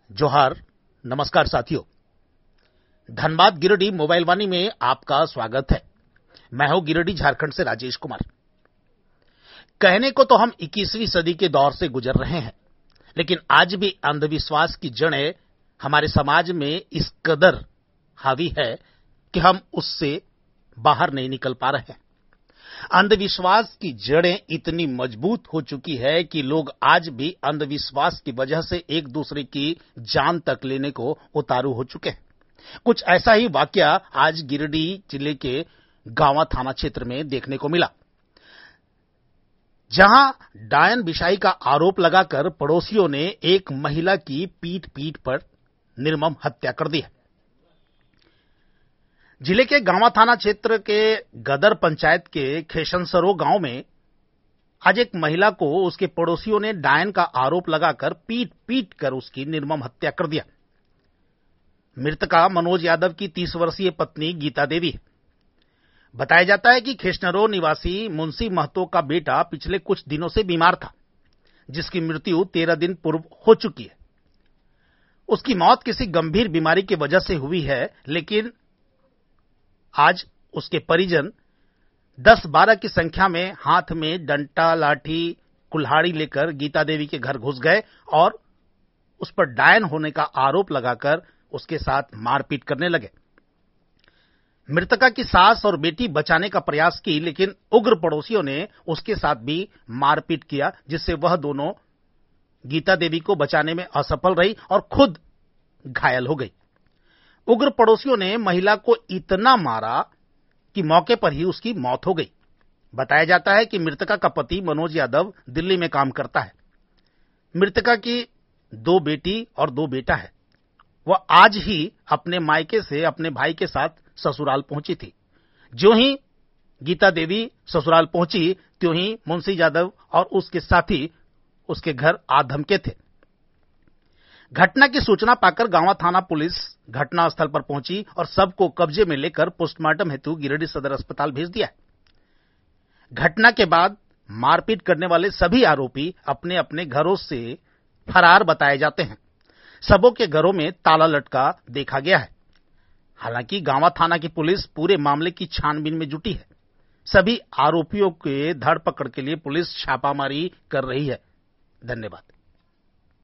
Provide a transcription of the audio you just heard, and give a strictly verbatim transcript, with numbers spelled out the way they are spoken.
जोहार, नमस्कार साथियों। धनबाद गिरिडीह मोबाइल वाणी में आपका स्वागत है। मैं हूं गिरिडीह झारखंड से राजेश कुमार। कहने को तो हम इक्कीसवीं सदी के दौर से गुजर रहे हैं, लेकिन आज भी अंधविश्वास की जड़ें हमारे समाज में इस कदर हावी है कि हम उससे बाहर नहीं निकल पा रहे हैं। अंधविश्वास की जड़ें इतनी मजबूत हो चुकी है कि लोग आज भी अंधविश्वास की वजह से एक दूसरे की जान तक लेने को उतारू हो चुके हैं। कुछ ऐसा ही वाकया आज गिरिडीह जिले के गांवा थाना क्षेत्र में देखने को मिला, जहां डायन बिशाई का आरोप लगाकर पड़ोसियों ने एक महिला की पीट पीट पर निर्मम हत्या कर दी है। जिले के गांवा थाना क्षेत्र के गदर पंचायत के खेशनसरो गांव में आज एक महिला को उसके पड़ोसियों ने डायन का आरोप लगाकर पीट पीट कर उसकी निर्मम हत्या कर दिया। मृतका मनोज यादव की तीस वर्षीय पत्नी गीता देवी है। बताया जाता है कि खेशनरो निवासी मुंशी महतो का बेटा पिछले कुछ दिनों से बीमार था, जिसकी मृत्यु तेरह दिन पूर्व हो चुकी है। उसकी मौत किसी गंभीर बीमारी की वजह से हुई है, लेकिन आज उसके परिजन दस बारह की संख्या में हाथ में डंटा, लाठी, कुल्हाड़ी लेकर गीता देवी के घर घुस गए और उस पर डायन होने का आरोप लगाकर उसके साथ मारपीट करने लगे। मृतका की सास और बेटी बचाने का प्रयास की, लेकिन उग्र पड़ोसियों ने उसके साथ भी मारपीट किया, जिससे वह दोनों गीता देवी को बचाने में असफल रही और खुद घायल हो गई। उग्र पड़ोसियों ने महिला को इतना मारा कि मौके पर ही उसकी मौत हो गई। बताया जाता है कि मृतका का पति मनोज यादव दिल्ली में काम करता है। मृतका की दो बेटी और दो बेटा है। वह आज ही अपने मायके से अपने भाई के साथ ससुराल पहुंची थी। ज्यों ही गीता देवी ससुराल पहुंची, त्यों ही मुंशी यादव और उसके साथी उसके घर आ धमके थे। घटना की सूचना पाकर गांवा थाना पुलिस घटनास्थल पर पहुंची और सबको कब्जे में लेकर पोस्टमार्टम हेतु गिरिडीह सदर अस्पताल भेज दिया। घटना के बाद मारपीट करने वाले सभी आरोपी अपने अपने घरों से फरार बताए जाते हैं। सबों के घरों में ताला लटका देखा गया है। हालांकि गांवा थाना की पुलिस पूरे मामले की छानबीन में जुटी है। सभी आरोपियों के धर पकड़ के लिए पुलिस छापामारी कर रही है। धन्यवाद।